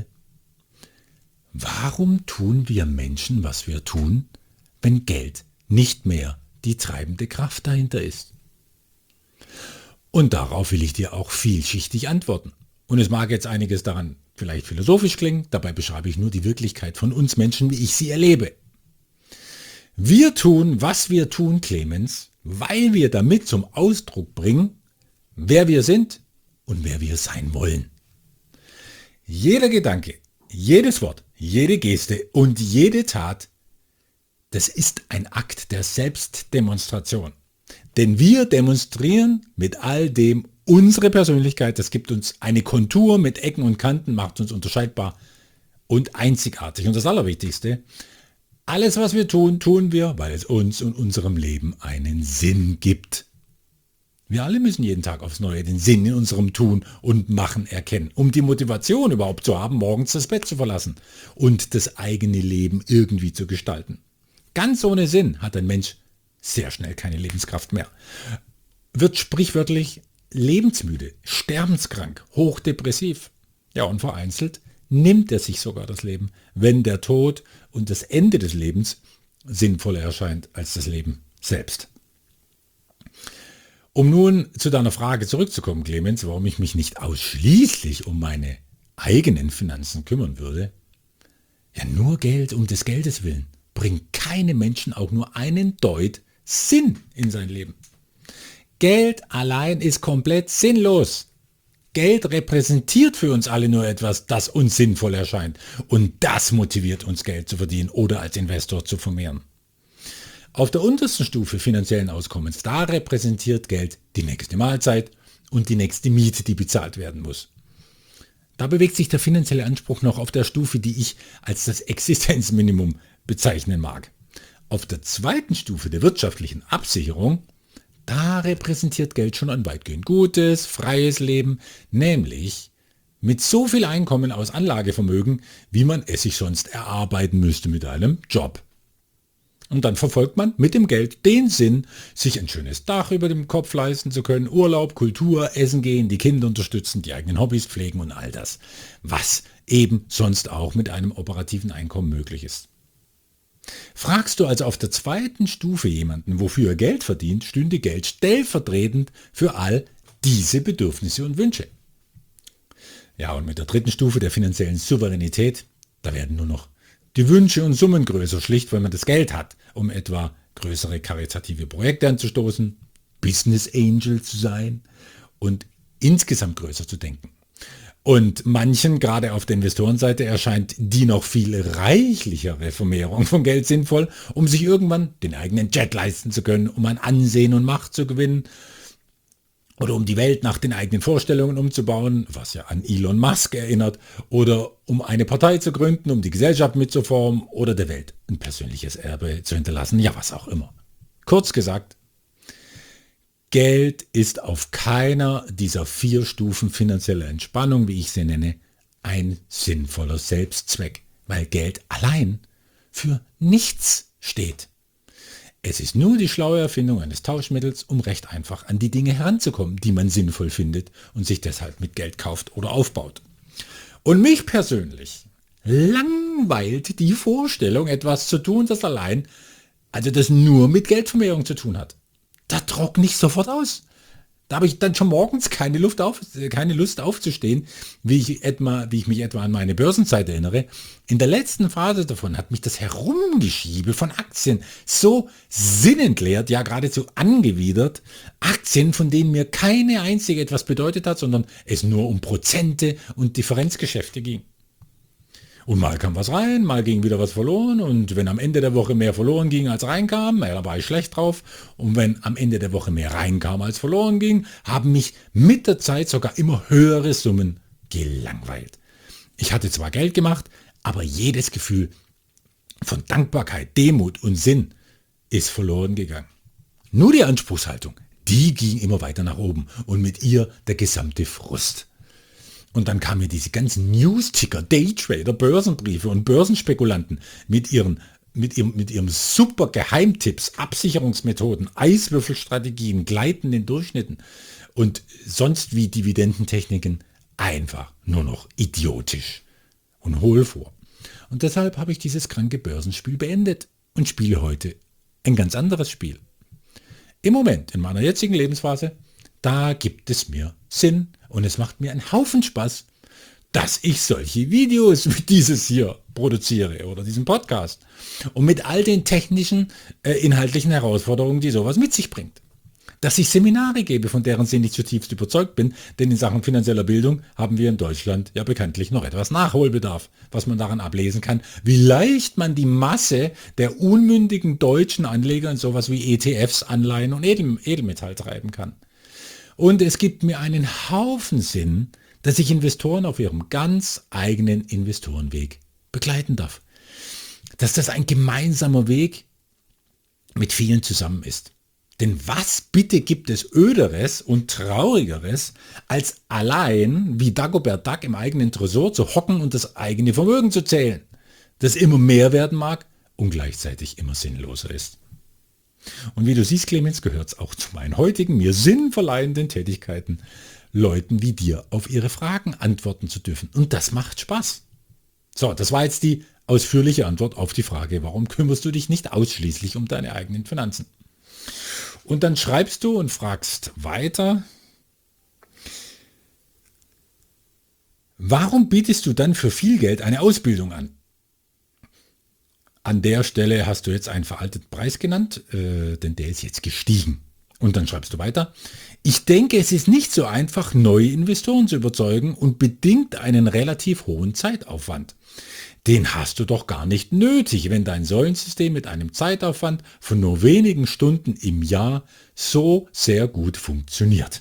warum tun wir Menschen, was wir tun, wenn Geld nicht mehr die treibende Kraft dahinter ist? Und darauf will ich dir auch vielschichtig antworten. Und es mag jetzt einiges daran vielleicht philosophisch klingen, dabei beschreibe ich nur die Wirklichkeit von uns Menschen, wie ich sie erlebe. Wir tun, was wir tun, Clemens, weil wir damit zum Ausdruck bringen, wer wir sind und wer wir sein wollen. Jeder Gedanke, jedes Wort, jede Geste und jede Tat, das ist ein Akt der Selbstdemonstration. Denn wir demonstrieren mit all dem unsere Persönlichkeit, das gibt uns eine Kontur mit Ecken und Kanten, macht uns unterscheidbar und einzigartig. Und das Allerwichtigste, alles, was wir tun, tun wir, weil es uns und unserem Leben einen Sinn gibt. Wir alle müssen jeden Tag aufs Neue den Sinn in unserem Tun und Machen erkennen, um die Motivation überhaupt zu haben, morgens das Bett zu verlassen und das eigene Leben irgendwie zu gestalten. Ganz ohne Sinn hat ein Mensch sehr schnell keine Lebenskraft mehr. Wird sprichwörtlich lebensmüde, sterbenskrank, hochdepressiv. Ja, und vereinzelt nimmt er sich sogar das Leben, wenn der Tod und das Ende des Lebens sinnvoller erscheint als das Leben selbst. Um nun zu deiner Frage zurückzukommen, Clemens, warum ich mich nicht ausschließlich um meine eigenen Finanzen kümmern würde. Ja, nur Geld um des Geldes willen bringt keinem Menschen auch nur einen Deut Sinn in sein Leben. Geld allein ist komplett sinnlos. Geld repräsentiert für uns alle nur etwas, das uns sinnvoll erscheint. Und das motiviert uns, Geld zu verdienen oder als Investor zu vermehren. Auf der untersten Stufe finanziellen Auskommens, da repräsentiert Geld die nächste Mahlzeit und die nächste Miete, die bezahlt werden muss. Da bewegt sich der finanzielle Anspruch noch auf der Stufe, die ich als das Existenzminimum bezeichnen mag. Auf der zweiten Stufe der wirtschaftlichen Absicherung, da repräsentiert Geld schon ein weitgehend gutes, freies Leben, nämlich mit so viel Einkommen aus Anlagevermögen, wie man es sich sonst erarbeiten müsste mit einem Job. Und dann verfolgt man mit dem Geld den Sinn, sich ein schönes Dach über dem Kopf leisten zu können, Urlaub, Kultur, Essen gehen, die Kinder unterstützen, die eigenen Hobbys pflegen und all das, was eben sonst auch mit einem operativen Einkommen möglich ist. Fragst du also auf der zweiten Stufe jemanden, wofür er Geld verdient, stünde Geld stellvertretend für all diese Bedürfnisse und Wünsche. Ja, und mit der dritten Stufe der finanziellen Souveränität, da werden nur noch die Wünsche und Summen größer, schlicht weil man das Geld hat, um etwa größere karitative Projekte anzustoßen, Business Angel zu sein und insgesamt größer zu denken. Und manchen, gerade auf der Investorenseite, erscheint die noch viel reichlichere Vermehrung von Geld sinnvoll, um sich irgendwann den eigenen Jet leisten zu können, um an Ansehen und Macht zu gewinnen oder um die Welt nach den eigenen Vorstellungen umzubauen, was ja an Elon Musk erinnert, oder um eine Partei zu gründen, um die Gesellschaft mitzuformen oder der Welt ein persönliches Erbe zu hinterlassen, ja was auch immer. Kurz gesagt, Geld ist auf keiner dieser 4 Stufen finanzieller Entspannung, wie ich sie nenne, ein sinnvoller Selbstzweck, weil Geld allein für nichts steht. Es ist nur die schlaue Erfindung eines Tauschmittels, um recht einfach an die Dinge heranzukommen, die man sinnvoll findet und sich deshalb mit Geld kauft oder aufbaut. Und mich persönlich langweilt die Vorstellung, etwas zu tun, das nur mit Geldvermehrung zu tun hat. Da trockne ich sofort aus. Da habe ich dann schon morgens keine Lust aufzustehen, wie ich mich etwa an meine Börsenzeit erinnere. In der letzten Phase davon hat mich das Herumgeschiebe von Aktien so sinnentleert, ja geradezu angewidert. Aktien, von denen mir keine einzige etwas bedeutet hat, sondern es nur um Prozente und Differenzgeschäfte ging. Und mal kam was rein, mal ging wieder was verloren. Und wenn am Ende der Woche mehr verloren ging als reinkam, da war ich schlecht drauf. Und wenn am Ende der Woche mehr reinkam als verloren ging, haben mich mit der Zeit sogar immer höhere Summen gelangweilt. Ich hatte zwar Geld gemacht, aber jedes Gefühl von Dankbarkeit, Demut und Sinn ist verloren gegangen. Nur die Anspruchshaltung, die ging immer weiter nach oben und mit ihr der gesamte Frust. Und dann kamen mir diese ganzen News-Ticker, Daytrader, Börsenbriefe und Börsenspekulanten mit ihren super Geheimtipps, Absicherungsmethoden, Eiswürfelstrategien, gleitenden Durchschnitten und sonst wie Dividendentechniken einfach nur noch idiotisch und hohl vor. Und deshalb habe ich dieses kranke Börsenspiel beendet und spiele heute ein ganz anderes Spiel. Im Moment, in meiner jetzigen Lebensphase, da gibt es mir Sinn und es macht mir einen Haufen Spaß, dass ich solche Videos wie dieses hier produziere oder diesen Podcast und mit all den technischen, inhaltlichen Herausforderungen, die sowas mit sich bringt. Dass ich Seminare gebe, von deren Sinn ich zutiefst überzeugt bin, denn in Sachen finanzieller Bildung haben wir in Deutschland ja bekanntlich noch etwas Nachholbedarf, was man daran ablesen kann, wie leicht man die Masse der unmündigen deutschen Anleger in sowas wie ETFs, Anleihen und Edelmetall treiben kann. Und es gibt mir einen Haufen Sinn, dass ich Investoren auf ihrem ganz eigenen Investorenweg begleiten darf. Dass das ein gemeinsamer Weg mit vielen zusammen ist. Denn was bitte gibt es Öderes und Traurigeres, als allein wie Dagobert Duck im eigenen Tresor zu hocken und das eigene Vermögen zu zählen, das immer mehr werden mag und gleichzeitig immer sinnloser ist. Und wie du siehst, Clemens, gehört es auch zu meinen heutigen, mir sinnverleihenden Tätigkeiten, Leuten wie dir auf ihre Fragen antworten zu dürfen. Und das macht Spaß. So, das war jetzt die ausführliche Antwort auf die Frage, warum kümmerst du dich nicht ausschließlich um deine eigenen Finanzen? Und dann schreibst du und fragst weiter, warum bietest du dann für viel Geld eine Ausbildung an? An der Stelle hast du jetzt einen veralteten Preis genannt, denn der ist jetzt gestiegen. Und dann schreibst du weiter, ich denke, es ist nicht so einfach, neue Investoren zu überzeugen und bedingt einen relativ hohen Zeitaufwand. Den hast du doch gar nicht nötig, wenn dein Säulensystem mit einem Zeitaufwand von nur wenigen Stunden im Jahr so sehr gut funktioniert.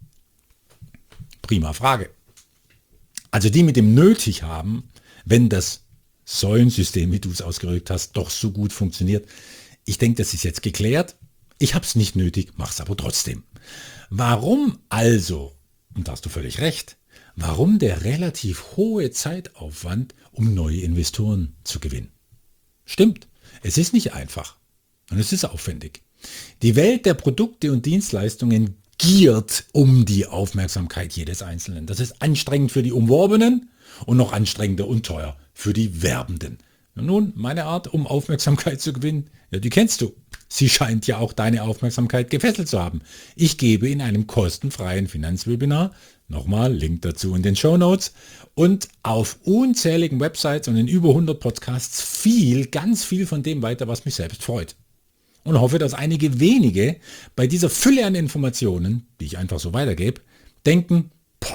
Prima Frage. Also die mit dem nötig haben, wenn das Säulensystem, wie du es ausgerückt hast, doch so gut funktioniert. Ich denke, das ist jetzt geklärt. Ich habe es nicht nötig, mache es aber trotzdem. Warum also, und da hast du völlig recht, warum der relativ hohe Zeitaufwand, um neue Investoren zu gewinnen? Stimmt, es ist nicht einfach und es ist aufwendig. Die Welt der Produkte und Dienstleistungen giert um die Aufmerksamkeit jedes Einzelnen. Das ist anstrengend für die Umworbenen und noch anstrengender und teuer für die Werbenden. Und nun, meine Art, um Aufmerksamkeit zu gewinnen, ja, die kennst du. Sie scheint ja auch deine Aufmerksamkeit gefesselt zu haben. Ich gebe in einem kostenfreien Finanzwebinar, nochmal Link dazu in den Shownotes, und auf unzähligen Websites und in über 100 Podcasts ganz viel von dem weiter, was mich selbst freut. Und hoffe, dass einige wenige bei dieser Fülle an Informationen, die ich einfach so weitergebe, denken,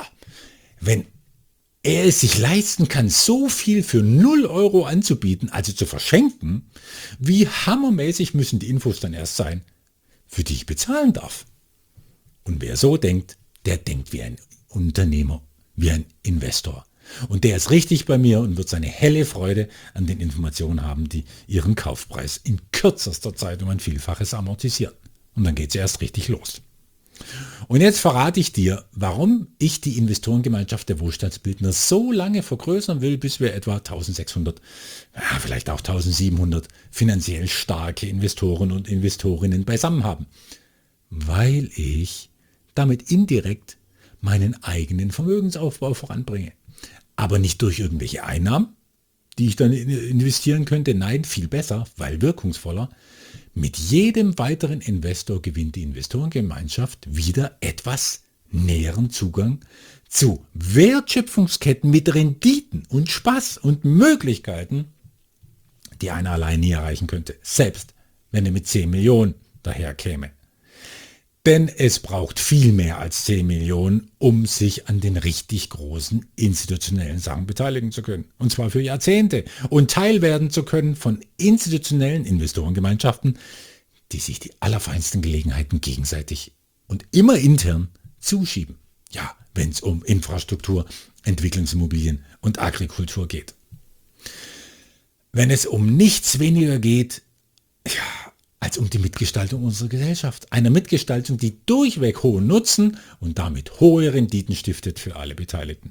wenn er es sich leisten kann, so viel für 0 Euro anzubieten, also zu verschenken, wie hammermäßig müssen die Infos dann erst sein, für die ich bezahlen darf. Und wer so denkt, der denkt wie ein Unternehmer, wie ein Investor. Und der ist richtig bei mir und wird seine helle Freude an den Informationen haben, die ihren Kaufpreis in kürzester Zeit um ein Vielfaches amortisieren. Und dann geht es erst richtig los. Und jetzt verrate ich dir, warum ich die Investorengemeinschaft der Wohlstandsbildner so lange vergrößern will, bis wir etwa 1600, vielleicht auch 1700 finanziell starke Investoren und Investorinnen beisammen haben. Weil ich damit indirekt meinen eigenen Vermögensaufbau voranbringe. Aber nicht durch irgendwelche Einnahmen, die ich dann investieren könnte. Nein, viel besser, weil wirkungsvoller. Mit jedem weiteren Investor gewinnt die Investorengemeinschaft wieder etwas näheren Zugang zu Wertschöpfungsketten mit Renditen und Spaß und Möglichkeiten, die einer allein nie erreichen könnte, selbst wenn er mit 10 Millionen daherkäme. Denn es braucht viel mehr als 10 Millionen, um sich an den richtig großen institutionellen Sachen beteiligen zu können. Und zwar für Jahrzehnte. Und Teil werden zu können von institutionellen Investorengemeinschaften, die sich die allerfeinsten Gelegenheiten gegenseitig und immer intern zuschieben. Ja, wenn es um Infrastruktur, Entwicklungsimmobilien und Agrikultur geht. Wenn es um nichts weniger geht, ja, als um die Mitgestaltung unserer Gesellschaft. Einer Mitgestaltung, die durchweg hohen Nutzen und damit hohe Renditen stiftet für alle Beteiligten.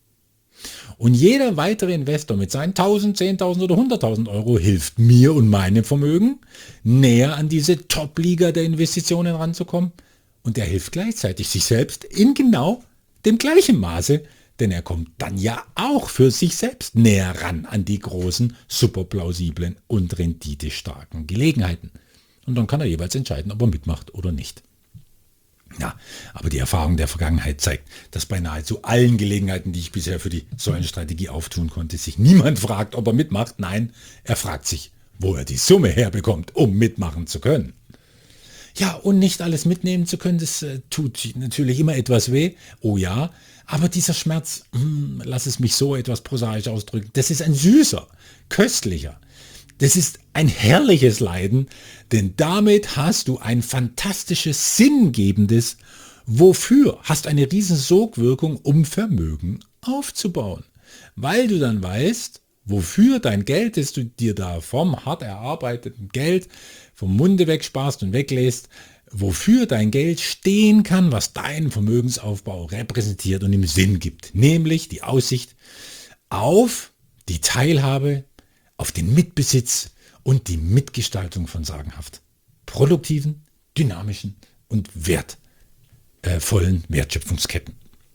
Und jeder weitere Investor mit seinen 1.000, 10.000 oder 100.000 Euro hilft mir und meinem Vermögen, näher an diese Top-Liga der Investitionen ranzukommen. Und er hilft gleichzeitig sich selbst in genau dem gleichen Maße, denn er kommt dann ja auch für sich selbst näher ran an die großen, superplausiblen und renditestarken Gelegenheiten. Und dann kann er jeweils entscheiden, ob er mitmacht oder nicht. Ja, aber die Erfahrung der Vergangenheit zeigt, dass bei nahezu allen Gelegenheiten, die ich bisher für die Säulenstrategie auftun konnte, sich niemand fragt, ob er mitmacht. Nein, er fragt sich, wo er die Summe herbekommt, um mitmachen zu können. Ja, und nicht alles mitnehmen zu können, das tut natürlich immer etwas weh. Oh ja, aber dieser Schmerz, lass es mich so etwas prosaisch ausdrücken, das ist ein süßer, köstlicher. Das ist ein herrliches Leiden, denn damit hast du ein fantastisches, sinngebendes Wofür, hast eine riesen Sogwirkung, um Vermögen aufzubauen. Weil du dann weißt, wofür dein Geld, das du dir da vom hart erarbeiteten Geld vom Munde wegsparst und weglässt, wofür dein Geld stehen kann, was deinen Vermögensaufbau repräsentiert und ihm Sinn gibt. Nämlich die Aussicht auf die Teilhabe, auf den Mitbesitz und die Mitgestaltung von sagenhaft produktiven, dynamischen und wertvollen Wertschöpfungsketten.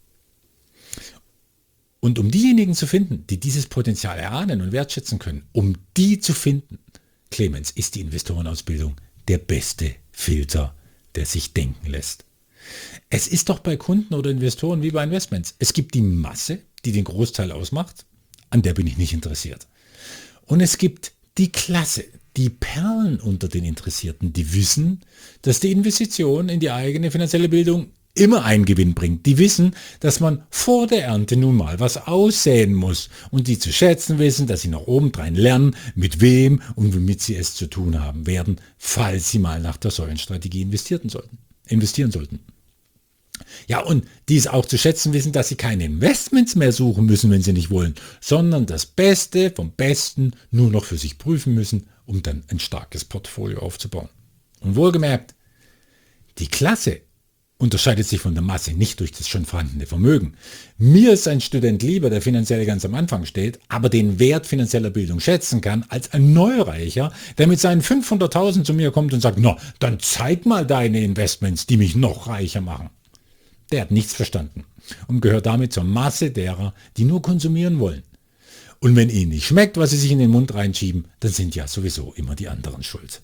Und um diejenigen zu finden, die dieses Potenzial erahnen und wertschätzen können, um die zu finden, Clemens, ist die Investorenausbildung der beste Filter, der sich denken lässt. Es ist doch bei Kunden oder Investoren wie bei Investments. Es gibt die Masse, die den Großteil ausmacht, an der bin ich nicht interessiert. Und es gibt die Klasse, die Perlen unter den Interessierten, die wissen, dass die Investition in die eigene finanzielle Bildung immer einen Gewinn bringt. Die wissen, dass man vor der Ernte nun mal was aussäen muss und die zu schätzen wissen, dass sie noch obendrein lernen, mit wem und womit sie es zu tun haben werden, falls sie mal nach der Säulenstrategie investieren sollten. Ja, und die es auch zu schätzen wissen, dass sie keine Investments mehr suchen müssen, wenn sie nicht wollen, sondern das Beste vom Besten nur noch für sich prüfen müssen, um dann ein starkes Portfolio aufzubauen. Und wohlgemerkt, die Klasse unterscheidet sich von der Masse nicht durch das schon vorhandene Vermögen. Mir ist ein Student lieber, der finanziell ganz am Anfang steht, aber den Wert finanzieller Bildung schätzen kann, als ein Neureicher, der mit seinen 500.000 zu mir kommt und sagt, na, dann zeig mal deine Investments, die mich noch reicher machen. Der hat nichts verstanden und gehört damit zur Masse derer, die nur konsumieren wollen. Und wenn ihnen nicht schmeckt, was sie sich in den Mund reinschieben, dann sind ja sowieso immer die anderen schuld.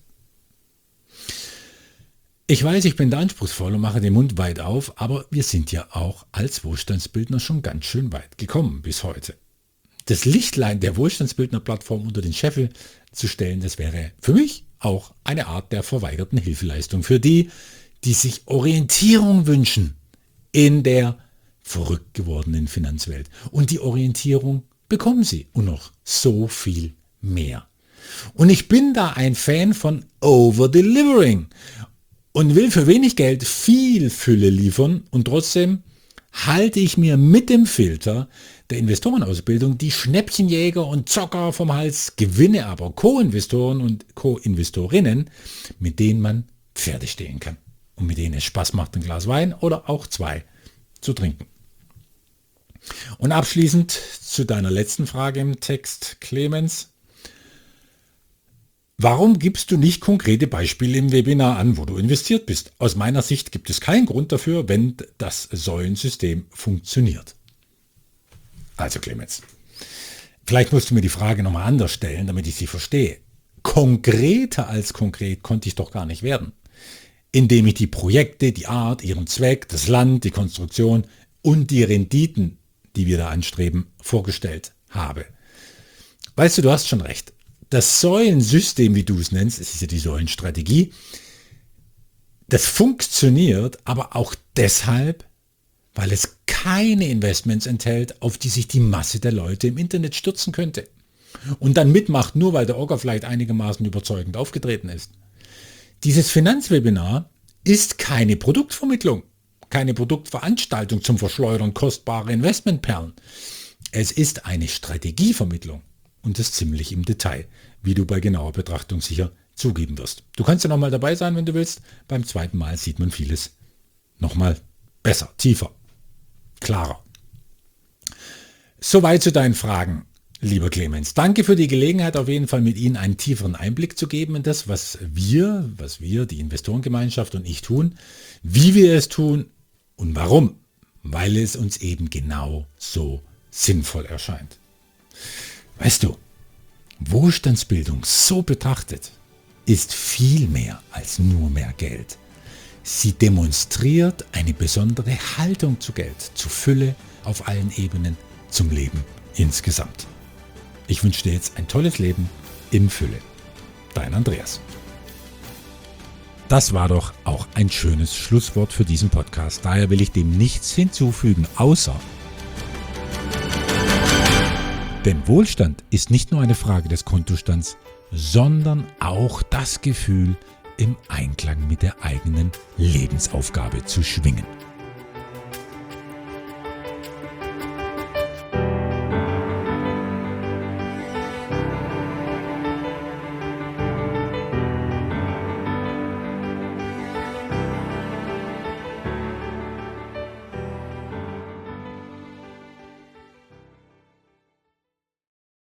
Ich weiß, ich bin da anspruchsvoll und mache den Mund weit auf, aber wir sind ja auch als Wohlstandsbildner schon ganz schön weit gekommen bis heute. Das Lichtlein der Wohlstandsbildner-Plattform unter den Scheffel zu stellen, das wäre für mich auch eine Art der verweigerten Hilfeleistung für die, die sich Orientierung wünschen in der verrückt gewordenen Finanzwelt. Und die Orientierung bekommen sie und noch so viel mehr. Und ich bin da ein Fan von Over-Delivering und will für wenig Geld viel Fülle liefern und trotzdem halte ich mir mit dem Filter der Investorenausbildung die Schnäppchenjäger und Zocker vom Hals, gewinne aber Co-Investoren und Co-Investorinnen, mit denen man Pferde stehlen kann und mit denen es Spaß macht, ein Glas Wein oder auch zwei zu trinken. Und abschließend zu deiner letzten Frage im Text, Clemens. Warum gibst du nicht konkrete Beispiele im Webinar an, wo du investiert bist? Aus meiner Sicht gibt es keinen Grund dafür, wenn das Säulensystem funktioniert. Also Clemens, vielleicht musst du mir die Frage nochmal anders stellen, damit ich sie verstehe. Konkreter als konkret konnte ich doch gar nicht werden, indem ich die Projekte, die Art, ihren Zweck, das Land, die Konstruktion und die Renditen, die wir da anstreben, vorgestellt habe. Weißt du, du hast schon recht. Das Säulensystem, wie du es nennst, es ist ja die Säulenstrategie, Das funktioniert aber auch deshalb, weil es keine Investments enthält, auf die sich die Masse der Leute im Internet stürzen könnte. Und dann mitmacht, nur weil der Orga vielleicht einigermaßen überzeugend aufgetreten ist. Dieses Finanzwebinar ist keine Produktvermittlung, keine Produktveranstaltung zum Verschleudern kostbarer Investmentperlen. Es ist eine Strategievermittlung und das ziemlich im Detail, wie du bei genauer Betrachtung sicher zugeben wirst. Du kannst ja nochmal dabei sein, wenn du willst. Beim zweiten Mal sieht man vieles nochmal besser, tiefer, klarer. Soweit zu deinen Fragen, lieber Clemens. Danke für die Gelegenheit, auf jeden Fall mit Ihnen einen tieferen Einblick zu geben in das, was wir, die Investorengemeinschaft und ich tun, wie wir es tun und warum. Weil es uns eben genau so sinnvoll erscheint. Weißt du, Wohlstandsbildung so betrachtet ist viel mehr als nur mehr Geld. Sie demonstriert eine besondere Haltung zu Geld, zu Fülle auf allen Ebenen, zum Leben insgesamt. Ich wünsche dir jetzt ein tolles Leben in Fülle. Dein Andreas. Das war doch auch ein schönes Schlusswort für diesen Podcast. Daher will ich dem nichts hinzufügen, außer: Denn Wohlstand ist nicht nur eine Frage des Kontostands, sondern auch das Gefühl, im Einklang mit der eigenen Lebensaufgabe zu schwingen.